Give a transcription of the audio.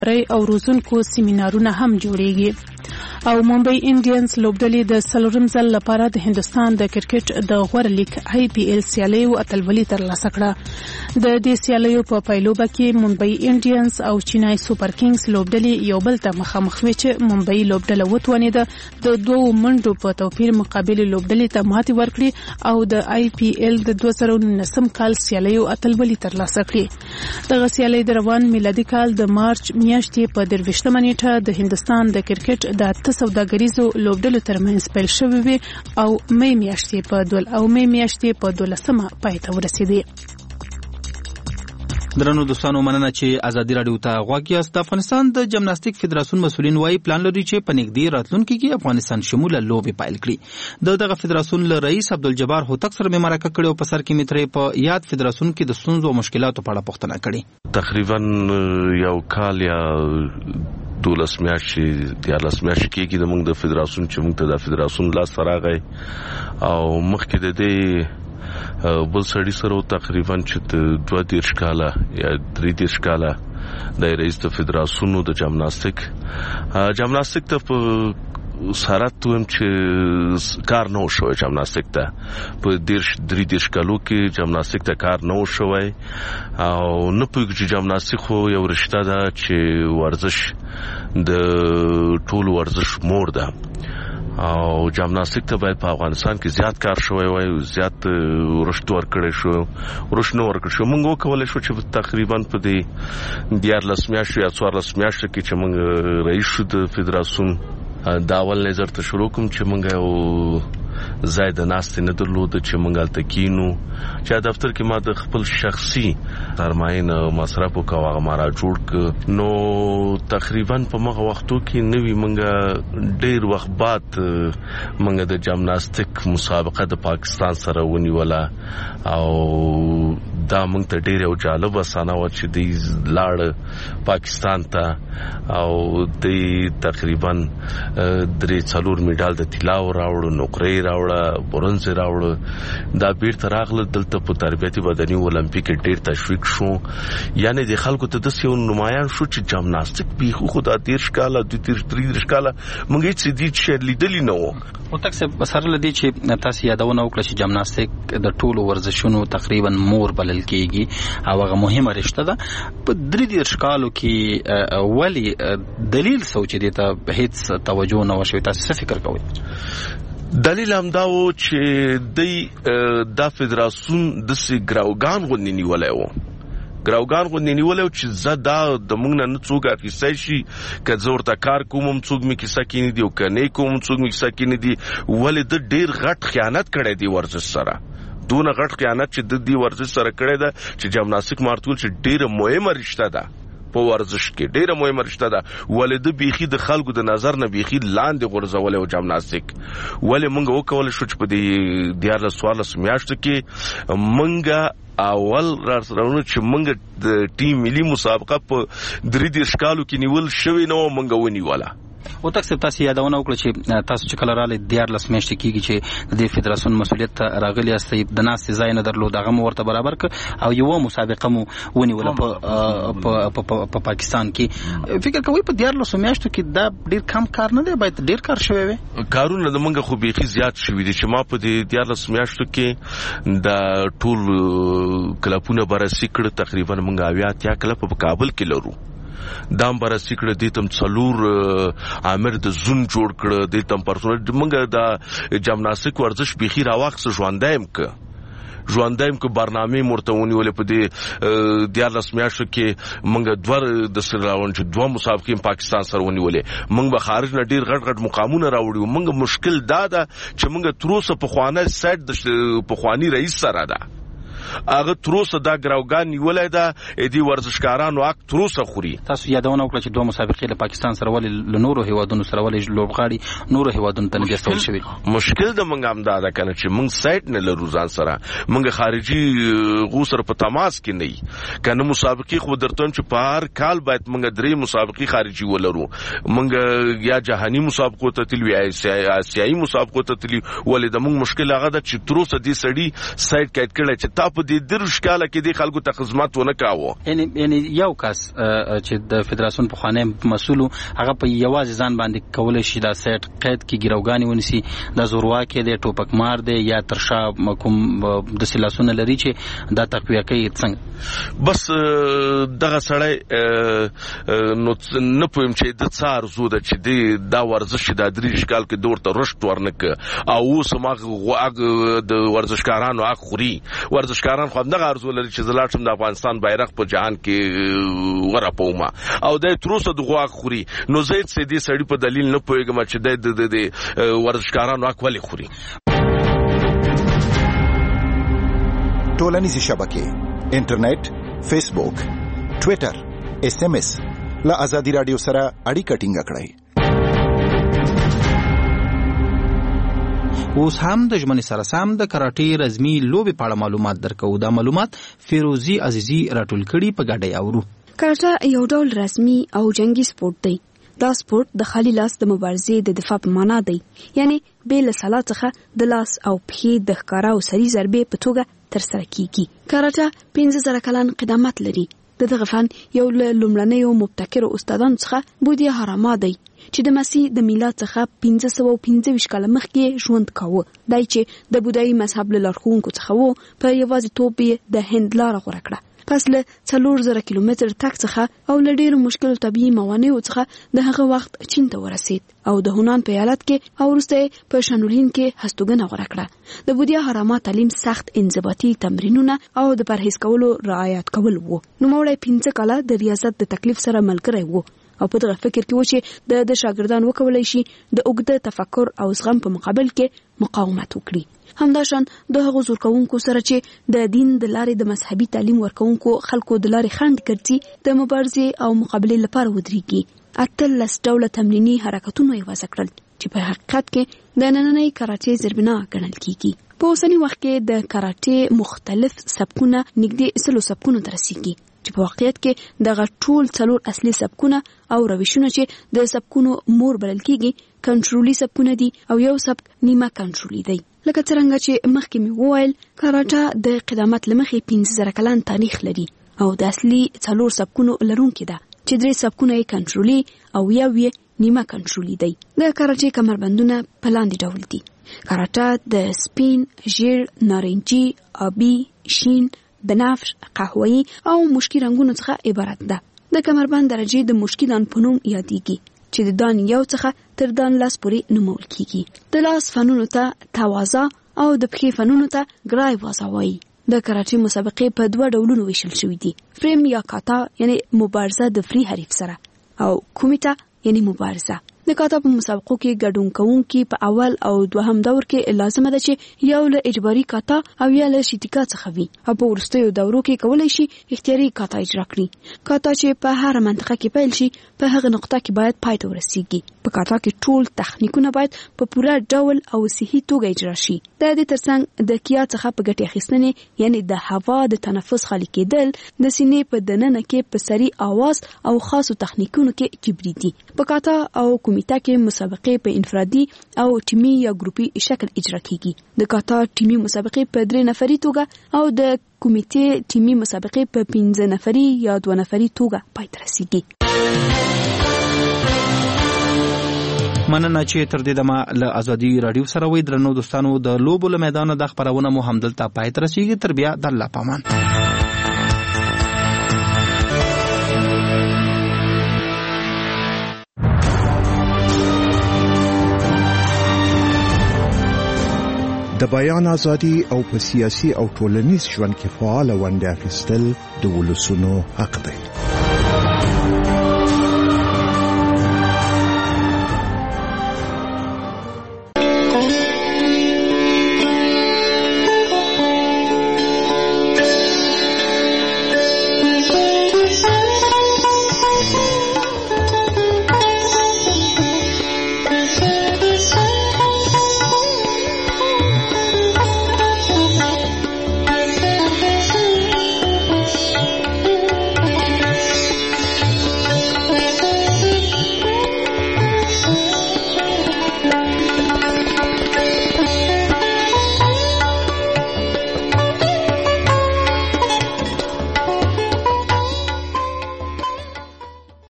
او روزونکو سیمینارونه هم جوړیږي. او ممبئی انډینز لوبډلې د څلورم ځل لپاره د هندستان د کرکټ د غوړ لیګ IPL سیالیو اتلولي ترلاسه کړه. د دې سیالیو په پایلوبه کې ممبئی انډینز او چینای سوپر کینګز لوبډلې یو بل ته مخامخ وي چې ممبئی لوبډله وتوانېده د دوو منډو په توپیر مقابل لوبډلې ته ماتې ورکړي او د IPL د 2019 کال سیالیو اتلولي ترلاسه کړي. دغه سیالي د روان میلادي کال د مارچ میاشتې په 23 نیټه د هندستان د کرکټ د سوداګریزو لوبډلو ترمنځ پیل شوې وي او مې میاشتې په 12مه پای ته ورسېدې. درنو دوستانو مننه چې ازادي رادیو ته غوږ یاست. د افغانستان د جمناستیک فدراسیون مسولین وايي پلان لري چې په نږدې راتلونکي کې افغانستان شموله لوبې پیل کړي. دغه فدراسیون له رئیس عبدالجبار هوتک سره مرکه کړې او په سر کې مترې په یاد فدراسیون کې د ستونزو او مشکلاتو په اړه پوښتنه کړې. تقریبا یو کال یا 12 میاشتې کېږي د موږ د فدراسیون چې موږ ته د فدراسیون لاس راغی او مخکې د دې بل سړي سره تقریبا چې 22 کاله یا 23 کاله د رئیس د فدراسیون د جمناستیک ته په سارت ویم چې کار نه وشوي. جمناستیک ته په 23 کالو کې جمناستیک ته کار نه وشوي او نه پوهیږي چې جمناستیک خو یو رشته ده چې ورزش د ټول ورزش مور ده او جمناستیک ته باید په افغانستان کې زیات کار شوی وای، زیات رشد ورکړی شو، رشد نه ورکړ شو. موږ وکولای شو چې تقریبا په دې 14 میاشتو یا 14 میاشتو کې چې موږ رئیس شو د فدراسیون دا اول نظر ته شروع کوم چې موږ یو ځای د ناستې نه درلود چې موږ هلته کینو چې دفتر کې ما د خپل شخصي سرمایې نه مصرف وکړ هغه ما را جوړ کړ. نو تقریبا په مغه وختو کې نوی موږ ډیر وخت بعد موږ د جمناستیک مسابقه د پاکستان سره ونیوله او دا موږ ته ډیر یو جالب اسانه و چې د لاړ پاکستان ته او د تقریبا 3-4 میډال د طلاو راوړ، نقرې راوړ، برونز راوړ. دا بیرته راغله دلته په تربیتي بدني اولمپیک ډیر تشویق شو. یعنی د خلکو ته د یو نمایان شو چې جمناستیک به خو د 13 کاله 23 کاله موږ هیڅ دې چې لیدلی نه و. او تاسو بسره لدی چې تاسو یادونه وکړه چې جمناستیک د ټولو ورزشونو تقریبا مور بلل کیږي او هغه مهمه رشته ده. په 23 کالو کې ولی دلیل سوچ دي ته هیڅ توجه نه وشوي، تاسو څه فکر کوئ؟ دلیل هم دا و چې د فدراسیون د ګراوګان غونډې نیولای و، ګراوګان غونډې نیولای و چې زه دا د موږ نه څوک اخیستی شي که زه ورته کار کوم هم څوک مې کیسه کې نه دي او که نه کوم څوک مې کیسه کې نه دي. ولې د ډېر غټ خیانت کړی دی ورزش سره، دونه غټ خیانت چې د دې ورزش سره کړی ده چې جمناستیک مارتول چې ډېره مهمه رشته ده په ورزش کې، ډیره مهمه رشته ده. ولې د بیخي د خلکو د نظر نه بیخي لاندې غورځولې او جمناستیک ولې موږ وکولای شو چې په دې 14 میاشتو کې موږ اول راځو چې موږ د ټیم ملي مسابقه په 3 کالو کې نیول شوی نو موږ ونیوله. او تاسو یادونه وکړه چې تاسو چې کله رااله 14 میاشتې کېږي چې د فدراسیون مسؤلیت راغلی است د ناس ځای نه درلود، هغه مو ورته برابر ک او یو مسابقه مو ونیوله په پاکستان کې. فکر کوي په 14 میاشتو کې دا ډیر کم کار نه دی، باید ډیر کار شوی وي. کارونه د منګه خو بیخي زیات شوی دي چې ما په دې 14 میاشتو کې د ټول کلپونه برسې کړ. تقریبا منګه 80 کلپ په کابل کې لرو. دام برسې کړ، دې تم څلور امیر د زون جوړ کړ، دې تم پرسونل منګه د جمناستیک ورزش بیخي راوخت ژوندایم که برنامه مرتونی ولې په دې 14 میاشتو کې موږ د سراون چې 2 مسابقې پاکستان سره ونیولې. موږ به خارج نه ډیر غټ مقامونه راوړو. موږ مشکل دا ده چې موږ تروسه په خوانه سایت د پخوانی رئیس سره ده، هغه تروسه دا ګراوګان نیولای ده دې ورزشکارانو حق تروسه خوري. تاسو یادونه وکړه چې 2 مسابقې له پاکستان سره ولې له نورو هیوادونو سره ولې لوبغاړي نورو هیوادونو ته نه استول شوي. مشکل د موږ هم دا ده کنه چې موږ سایت نه لرو ځان سره، موږ خارجي غوسر په تماس کې نه یو کنه. مسابقې خو درته چې په هر کال باید موږ 3 مسابقې خارجي ولرو. موږ یا جهاني مسابقو ته تلو یا آسیایي مسابقو ته تلو. ولې د موږ مشکل هغه ده چې تروسه دې سړي سایت کېټ کړي چې تا په دې 30 کال کې د خلکو ته خدمت ونه کاوه. یعنی یو کس چې د فدراسیون په خانه مسؤل هغه په یوازې ځان باندې کولای شي دا سیټ قید کې ګیروګانی ونسی د زورواکي د ټوپک مار دی یا ترشا کوم د سلاسونه لري چې دا تقویه کوي څنګه بس دغه سړی نو نه پوهیم چې د څار زو د چې دا ورزش د 3 کال کې دورته رشت ورنک او اوس ماغه د ورزشکارانو اخوري ورزشکاران خو دغه ارزو لري چې زلاټم د افغانستان بیرغ په جهان کې ورپوما او د تروسه دغه اخوري نو زید سي دي سړی په دلیل نه پوهیږم چې د ورزشکارانو اخولي خوري. ټولنیزې شبکې انټرنیټ، فیسبوک، ټوئیټر، SMS له آزادي رادیو سره اړیکه ټینګه کړئ. اوس هم د ژمنې سره سم د کراټې رزمي لوبې په اړه معلومات درکو. دا معلومات فیروزی عزیزی راټول کړي په ګډه اورو. کراټه یو ډول رسمي او جنگي سپورت دی. دا سپورت د خالي لاس د مبارزې د دفاع په معنا دی، یعنی بې له سلا څخه د لاس او پښې د ښکارا او سری ضربې په توګه ترسره کیږي. کراټه 15,000 کلن قدامت لري. دغه فن یو له لومړنیو مبتکرو استادانو څخه بودیه هراما دی چې د مسیح د میلاد څخه 1525 کال مخکې ژوند کاوه. دای چې د بودایي مذهب له لارښوونکو څخه وو، په یوازیتوب یې د هند لاره غوره کړه. پس له 4000 کیلومتر تګ څخه او له ډېرو مشکل طبيعي موانعو څخه د هغه وخت چین ته ورسید او د هونان په ایالت کې او وروسته په شانولین کې هستوګنه غوره کړه. د بودیه هراما تعلیم سخت انضباطي تمرینونه او د پرهیز کولو رعایت کول وو. نو مولای 15 کاله د ریاضت د تکلیف سره ملګری وو او په دغه فکر کې و چې د شاګردان وکولای شي د اوږده تفکر او زغم په مقابل کې مقاومت وکړي. همداشان د هغو زور کوونکو سره چې د دین د لارې د مذهبي تعلیم ورکوونکو خلکو د لارې خنډ ګرځي د مبارزې او مقابلې لپاره ودرېږي. 18 ډوله تمرینی حرکتونه یې وضع کړل چې په حقیقت کې د نننۍ کراټې زیربنا ګڼل کیږي. په اوسني وخت کې د کراټې مختلف سبکونه نږدې 100 سبکونو ته رسیږي چې په واقعیت کې دغه ټول 4 اصلي سبکونه او روشونه چې د سبکونو مور بلل کیږي کنټرولي سبکونه دي او یو سبک نیمه کنټرولي دی. لکه څنګه چې مخکې مې وویل کراټه د قدامت لمخې 15,000 کلن تاریخ لري او د اصلي 4 سبکونو لرونکي ده چې 3 سبکونه یې کنټرولي او یو یې نیمه کنټرولي دی. د کراټې کمربندونه په لاندې ډول دي. کراټه د سپین، ژیړ، نارنجي، آبي، شین، بنفش، قهوه‌ای او مشکي رنگونو څخه عبارت ده. د کمربند درجه د مشکي دان په نوم یادېږي چې د دان یو څخه تر دان لاس پورې نومول کیږي. د لاس فنونو ته تواضع او د پښې فنونو ته ګرای وازا وایي. د کراټې مسابقې په 2 ډولونو ویشل شوې دي. فریم یا کاتا یعنی مبارزه د فری حریف سره او کومیتا یعنی مبارزه. د کاتا په مسابقو کې ګډون کوونکي په اول او دوهم دور کې لازمه ده چې یو له اجباري کاتا او یا له شیټیکا څخه وي او په وروستیو دورو کې کولای شي اختیاري کاتا اجرا کړي. کاتا چې په هر منطقه کې پیل شي په هغه نقطه کې باید پای ته ورسیږي. په کاتا کې ټول تخنیکونه باید په پوره ډول او صحیح توګه اجرا شي. د دې ترڅنګ د کیا څخه په ګټې اخیستنې یعنی د هوا د تنفس خالي کېدل، د سینې په دننه کې په سری आवाज او خاصو تخنیکونو کې جبري دي. په کاتا او کومیتا کې مسابقې په انفرادي او ټیمي یا ګروپي شکل اجرا کیږي. د کاتا ټیمي مسابقې په 3 نفري توګه او د کومیټې ټیمي مسابقې په 15 نفري یا 2 نفري توګه پای ته رسیږي. مننه چې تر دې دمه له آزادي رادیو سره وې. درنو دوستانو د لوبو له میدان د خبرونه مو همدلته پای ته رسیږي. تر بیا د الله پامان. د بیان ازادي او په سیاسي او ټولنیز ژوند کې فعال ونډه اخیستل د ولسونو حق دی.